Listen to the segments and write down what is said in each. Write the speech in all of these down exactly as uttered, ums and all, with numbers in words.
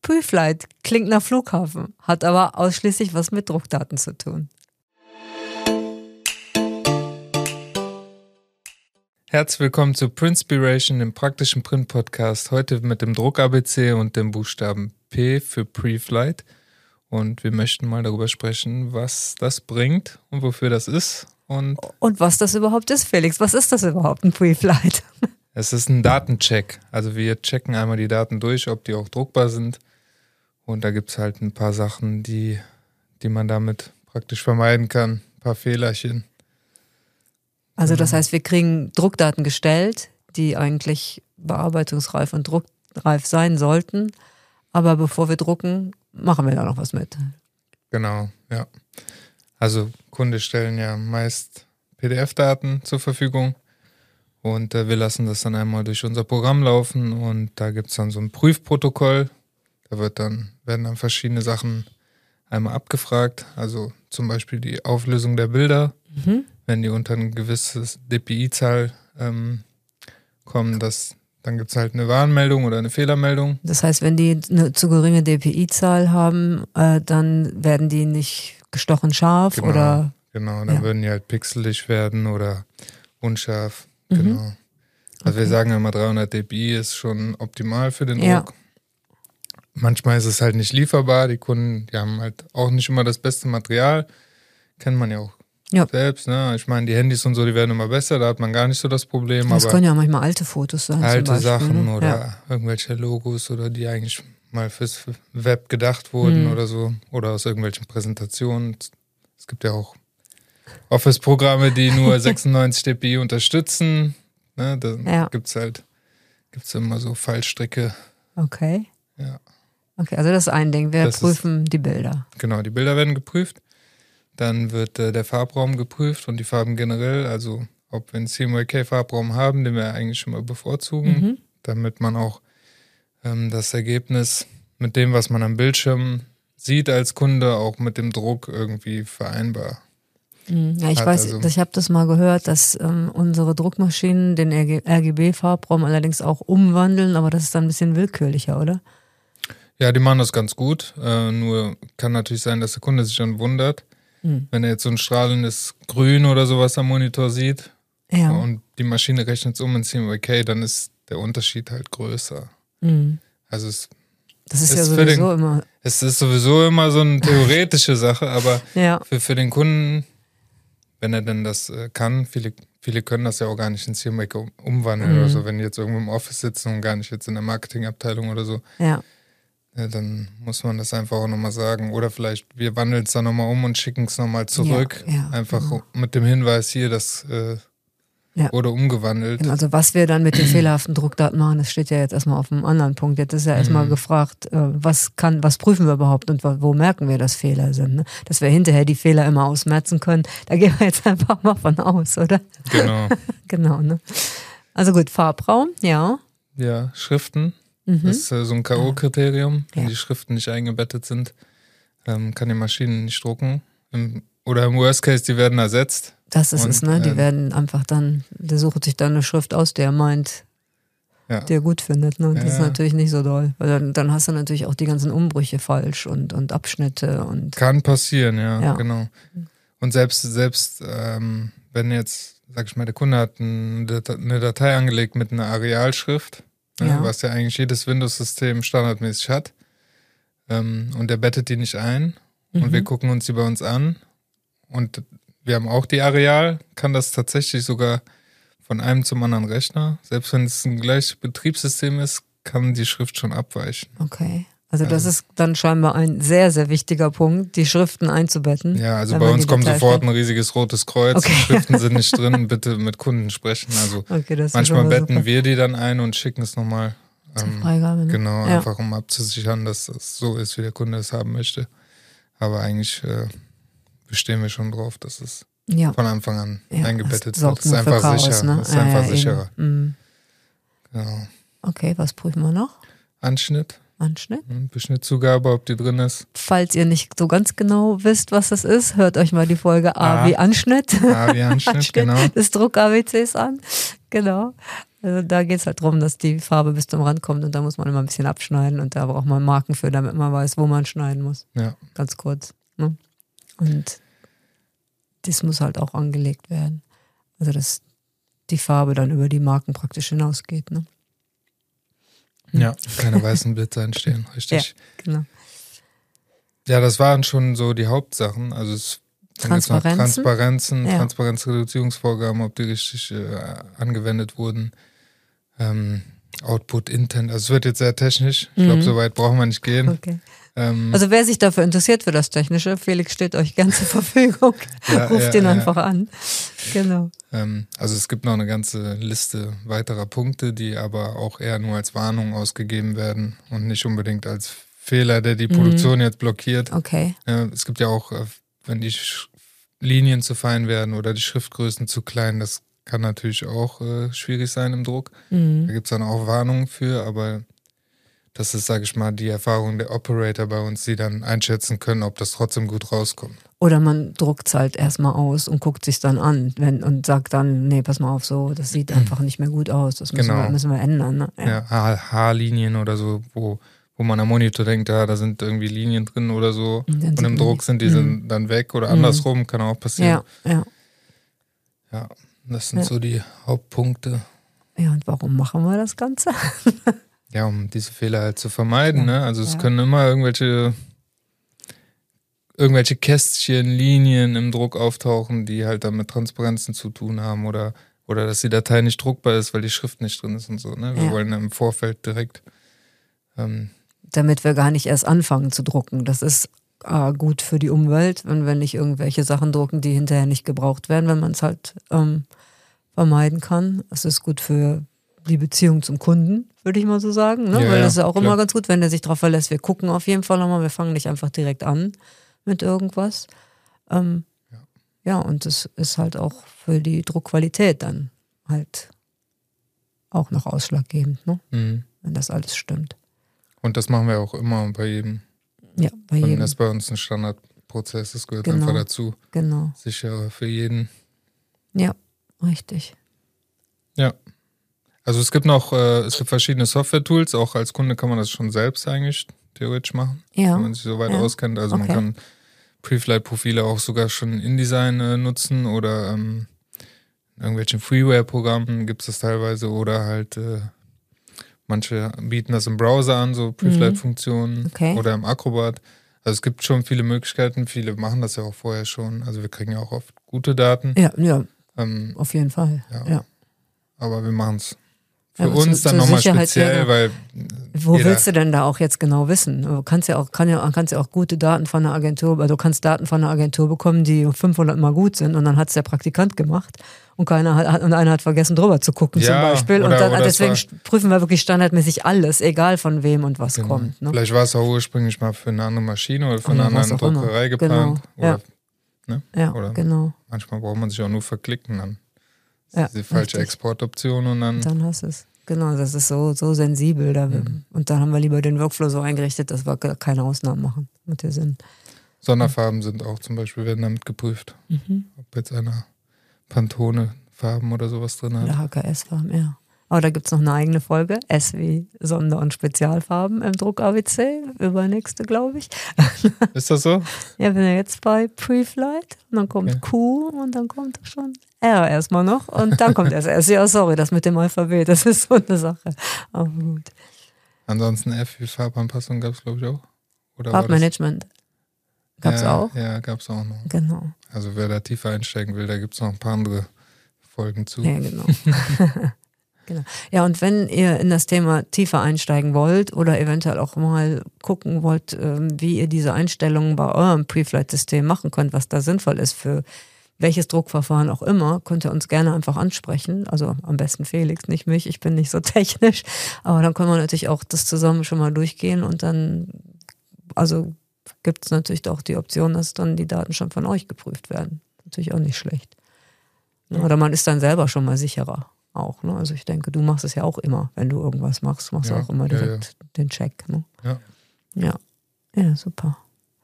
Preflight klingt nach Flughafen, hat aber ausschließlich was mit Druckdaten zu tun. Herzlich willkommen zu Printspiration, dem praktischen Print-Podcast. Heute mit dem Druck-A B C und dem Buchstaben P für Preflight. Und wir möchten mal darüber sprechen, was das bringt und wofür das ist. Und, und was das überhaupt ist, Felix. Was ist das überhaupt, ein Preflight? Es ist ein Datencheck. Also wir checken einmal die Daten durch, ob die auch druckbar sind. Und da gibt es halt ein paar Sachen, die, die man damit praktisch vermeiden kann. Ein paar Fehlerchen. Also das heißt, wir kriegen Druckdaten gestellt, die eigentlich bearbeitungsreif und druckreif sein sollten. Aber bevor wir drucken, machen wir da noch was mit. Genau, ja. Also Kunden stellen ja meist P D F-Daten zur Verfügung und äh, wir lassen das dann einmal durch unser Programm laufen und da gibt es dann so ein Prüfprotokoll. Da wird dann, werden dann verschiedene Sachen einmal abgefragt, also zum Beispiel die Auflösung der Bilder. Mhm. Wenn die unter eine gewisse D P I-Zahl ähm, kommen, das, dann gibt es halt eine Warnmeldung oder eine Fehlermeldung. Das heißt, wenn die eine zu geringe D P I-Zahl haben, äh, dann werden die nicht gestochen scharf genau, oder? Genau, dann ja. würden die halt pixelig werden oder unscharf. Mhm. Genau. Also okay. wir sagen immer, dreihundert D P I ist schon optimal für den ja. Druck. Manchmal ist es halt nicht lieferbar. Die Kunden, die haben halt auch nicht immer das beste Material. Kennt man ja auch. Ja. Selbst, ne? Ich meine, die Handys und so, die werden immer besser, da hat man gar nicht so das Problem. Das aber können ja manchmal alte Fotos sein. Alte zum Beispiel, Sachen ne? oder ja. irgendwelche Logos oder die eigentlich mal fürs Web gedacht wurden mhm. oder so. Oder aus irgendwelchen Präsentationen. Es gibt ja auch Office-Programme, die nur sechsundneunzig D P I unterstützen. Ne? Da ja. gibt es halt gibt's immer so Fallstricke. Okay. Ja. Okay, also das ist ein Ding. Wir das prüfen ist, die Bilder. Genau, die Bilder werden geprüft. Dann wird äh, der Farbraum geprüft und die Farben generell, also ob wir einen C M Y K-Farbraum haben, den wir eigentlich schon mal bevorzugen, mhm. damit man auch ähm, das Ergebnis mit dem, was man am Bildschirm sieht als Kunde, auch mit dem Druck irgendwie vereinbar. Ja, ich hat. weiß, Also, ich habe das mal gehört, dass ähm, unsere Druckmaschinen den R G B-Farbraum allerdings auch umwandeln, aber das ist dann ein bisschen willkürlicher, oder? Ja, die machen das ganz gut, äh, nur kann natürlich sein, dass der Kunde sich dann wundert, wenn er jetzt so ein strahlendes Grün oder sowas am Monitor sieht ja. und die Maschine rechnet es um in C M Y K, dann ist der Unterschied halt größer. Mhm. Also es das ist, ist ja sowieso den, immer... Es ist sowieso immer so eine theoretische Sache, aber ja. für, für den Kunden, wenn er denn das äh, kann, viele, viele können das ja auch gar nicht in C M Y K umwandeln mhm. oder so, wenn die jetzt irgendwo im Office sitzen und gar nicht jetzt in der Marketingabteilung oder so. Ja. Ja, dann muss man das einfach auch nochmal sagen. Oder vielleicht, wir wandeln es dann nochmal um und schicken es nochmal zurück. Ja, ja, einfach genau. mit dem Hinweis hier, das äh, ja. wurde umgewandelt. Genau, also was wir dann mit den fehlerhaften Druckdaten machen, das steht ja jetzt erstmal auf einem anderen Punkt. Jetzt ist ja erstmal mhm. gefragt, äh, was kann, was prüfen wir überhaupt und wo, wo merken wir, dass Fehler sind. Ne? Dass wir hinterher die Fehler immer ausmerzen können, da gehen wir jetzt einfach mal von aus, oder? Genau. genau, ne? Also gut, Farbraum, ja. Ja, Schriften. Das ist äh, so ein K O-Kriterium. Wenn ja. die Schriften nicht eingebettet sind, ähm, kann die Maschine nicht drucken. Im, oder im Worst Case, die werden ersetzt. Das ist und, es, ne? Die äh, werden einfach dann, der sucht sich dann eine Schrift aus, der meint, ja. der gut findet. Ne? Das ja. ist natürlich nicht so doll. Weil dann, dann hast du natürlich auch die ganzen Umbrüche falsch und, und Abschnitte. und Kann passieren, ja, ja. genau. Und selbst, selbst ähm, wenn jetzt, sag ich mal, der Kunde hat eine Datei angelegt mit einer Arealschrift, ja. was ja eigentlich jedes Windows-System standardmäßig hat. Ähm, und der bettet die nicht ein. Mhm. Und wir gucken uns die bei uns an. Und wir haben auch die Areal. Kann das tatsächlich sogar von einem zum anderen Rechner. Selbst wenn es ein gleiches Betriebssystem ist, kann die Schrift schon abweichen. Okay. Also das ist dann scheinbar ein sehr, sehr wichtiger Punkt, die Schriften einzubetten. Ja, also bei uns kommt sofort ein riesiges rotes Kreuz. Okay. Die Schriften sind nicht drin, bitte mit Kunden sprechen. Also okay, manchmal betten super. wir die dann ein und schicken es nochmal. Ähm, Freigabe, ne? Genau, ja. einfach um abzusichern, dass es so ist, wie der Kunde es haben möchte. Aber eigentlich äh, bestehen wir schon drauf, dass es ja. von Anfang an ja, eingebettet wird. Das ist einfach Chaos, sicher. Ne? Das ist ah, einfach ja, sicherer. Mhm. Genau. Okay, was prüfen wir noch? Anschnitt. Anschnitt. Beschnittzugabe, ob die drin ist. Falls ihr nicht so ganz genau wisst, was das ist, hört euch mal die Folge A, A wie Anschnitt. A wie Anschnitt, Anschnitt genau. des Druck-A B Cs an. Genau. Also da geht es halt darum, dass die Farbe bis zum Rand kommt und da muss man immer ein bisschen abschneiden und da braucht man Marken für, damit man weiß, wo man schneiden muss. Ja. Ganz kurz. Ne? Und das muss halt auch angelegt werden. Also dass die Farbe dann über die Marken praktisch hinausgeht. Ne? Ja, keine weißen Blitze entstehen, richtig. Ja, genau. Ja, das waren schon so die Hauptsachen. Also es dann gibt's noch Transparenzen. Transparenzen, Ja. Transparenzreduzierungsvorgaben, ob die richtig äh, angewendet wurden. Ähm, Output, Intent, also es wird jetzt sehr technisch. Ich glaube, Mhm. so weit brauchen wir nicht gehen. Okay. Ähm, Also wer sich dafür interessiert für das Technische, Felix steht euch gern zur Verfügung. Ja, Ruft ja, ihn ja. einfach an. Genau. ähm, also es gibt noch eine ganze Liste weiterer Punkte, die aber auch eher nur als Warnung ausgegeben werden und nicht unbedingt als Fehler, der die Produktion jetzt blockiert. Okay. Ja, es gibt ja auch, äh, wenn die Sch- Linien zu fein werden oder die Schriftgrößen zu klein, das kann natürlich auch äh, schwierig sein im Druck. Mhm. Da gibt es dann auch Warnungen für, aber das ist, sage ich mal, die Erfahrung der Operator bei uns, die dann einschätzen können, ob das trotzdem gut rauskommt. Oder man druckt es halt erstmal aus und guckt sich dann an wenn, und sagt dann, nee, pass mal auf, so, das sieht einfach nicht mehr gut aus. Das müssen, Genau. wir, müssen wir ändern. Ne? Ja. Ja, Haar- Haarlinien oder so, wo, wo man am Monitor denkt, ja, da sind irgendwie Linien drin oder so. Und dann Und sieht im man Druck die. sind die Mhm. sind dann weg oder Mhm. andersrum, kann auch passieren. Ja, ja. Ja, das sind Ja. so die Hauptpunkte. Ja, und warum machen wir das Ganze? Ja, um diese Fehler halt zu vermeiden, Ja, ne? Also es ja. können immer irgendwelche irgendwelche Kästchen, Linien im Druck auftauchen, die halt dann mit Transparenzen zu tun haben oder oder dass die Datei nicht druckbar ist, weil die Schrift nicht drin ist und so, ne? Wir Ja. wollen im Vorfeld direkt ähm, Damit wir gar nicht erst anfangen zu drucken. Das ist äh, gut für die Umwelt, wenn wir nicht irgendwelche Sachen drucken, die hinterher nicht gebraucht werden, wenn man es halt ähm, vermeiden kann. Es ist gut für die Beziehung zum Kunden, würde ich mal so sagen. Ne? Ja, Weil ja, das ist ja auch klar. immer ganz gut, wenn der sich darauf verlässt. Wir gucken auf jeden Fall nochmal, wir fangen nicht einfach direkt an mit irgendwas. Ähm, Ja. ja, und das ist halt auch für die Druckqualität dann halt auch noch ausschlaggebend, ne? mhm. Wenn das alles stimmt. Und das machen wir auch immer bei jedem. Ja, bei Und jedem. das ist bei uns ein Standardprozess, das gehört Genau. einfach dazu. Genau. Sicherer für jeden. Ja, richtig. Ja. Also es gibt noch, äh, es gibt verschiedene Software-Tools, auch als Kunde kann man das schon selbst eigentlich theoretisch machen, Ja. wenn man sich so weit Ja. auskennt. Also man Okay. kann Preflight-Profile auch sogar schon in InDesign äh, nutzen oder ähm, in irgendwelchen Freeware-Programmen gibt es das teilweise oder halt äh, manche bieten das im Browser an, so Preflight-Funktionen Okay. oder im Acrobat. Also es gibt schon viele Möglichkeiten, viele machen das ja auch vorher schon. Also wir kriegen ja auch oft gute Daten, Ja, ja, ähm, auf jeden Fall. Ja. Ja. aber wir machen es für Ja, aber uns zu- dann zur nochmal Sicherheit, speziell, ja, weil Wo jeder, willst du denn da auch jetzt genau wissen? Du kannst ja auch, kann ja, kannst ja auch gute Daten von einer Agentur, also du kannst Daten von einer Agentur bekommen, die fünfhundert Mal gut sind und dann hat es der Praktikant gemacht und keiner hat, und einer hat vergessen drüber zu gucken Ja, zum Beispiel und oder- dann, oder es deswegen war- prüfen wir wirklich standardmäßig alles, egal von wem und was genau. kommt. Ne? Vielleicht war es auch ursprünglich mal für eine andere Maschine oder für eine Oder was andere auch immer. Druckerei geplant. Genau, ja. Oder, ne? Ja, oder genau. manchmal braucht man sich auch nur verklicken, dann ist Ja, die falsche richtig. Exportoption und dann, Dann hast du es. Genau, das ist so, so sensibel. Da, Mhm. Und dann haben wir lieber den Workflow so eingerichtet, dass wir gar keine Ausnahmen machen. Mit der Sinn. Sonderfarben sind auch zum Beispiel, werden damit geprüft. Mhm. Ob jetzt einer Pantone-Farben oder sowas drin hat. Oder H K S-Farben, ja. Aber da gibt es noch eine eigene Folge, S wie Sonder- und Spezialfarben im Druck-A B C, übernächste, glaube ich. Ist das so? Ja, wir sind ja jetzt bei Preflight und dann kommt Okay. Q und dann kommt schon R erstmal noch und dann kommt erst S. Ja, sorry, das mit dem Alphabet, das ist so eine Sache. Aber gut. Ansonsten F wie Farbanpassung gab es, glaube ich, auch. Oder war das- Farbmanagement gab es ja, auch. Ja, gab es auch noch. Genau. Also wer da tiefer einsteigen will, da gibt es noch ein paar andere Folgen zu. Ja, genau. Genau. Ja, und wenn ihr in das Thema tiefer einsteigen wollt oder eventuell auch mal gucken wollt, ähm, wie ihr diese Einstellungen bei eurem Preflight-System machen könnt, was da sinnvoll ist für welches Druckverfahren auch immer, könnt ihr uns gerne einfach ansprechen. Also am besten Felix, nicht mich, ich bin nicht so technisch. Aber dann können wir natürlich auch das zusammen schon mal durchgehen und dann, also gibt es natürlich auch die Option, dass dann die Daten schon von euch geprüft werden. Natürlich auch nicht schlecht. Oder man ist dann selber schon mal sicherer. Auch, ne? Also ich denke, du machst es ja auch immer, wenn du irgendwas machst, machst Ja, du auch immer ja, direkt den Check. Ne? Ja. Ja. Ja, super.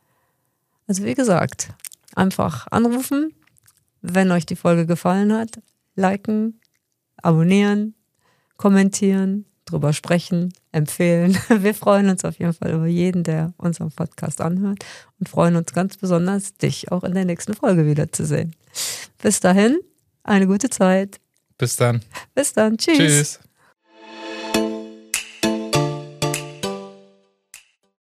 Also wie gesagt, einfach anrufen, wenn euch die Folge gefallen hat, liken, abonnieren, kommentieren, drüber sprechen, empfehlen. Wir freuen uns auf jeden Fall über jeden, der unseren Podcast anhört und freuen uns ganz besonders, dich auch in der nächsten Folge wiederzusehen. Bis dahin, eine gute Zeit. Bis dann. Bis dann. Tschüss. Tschüss.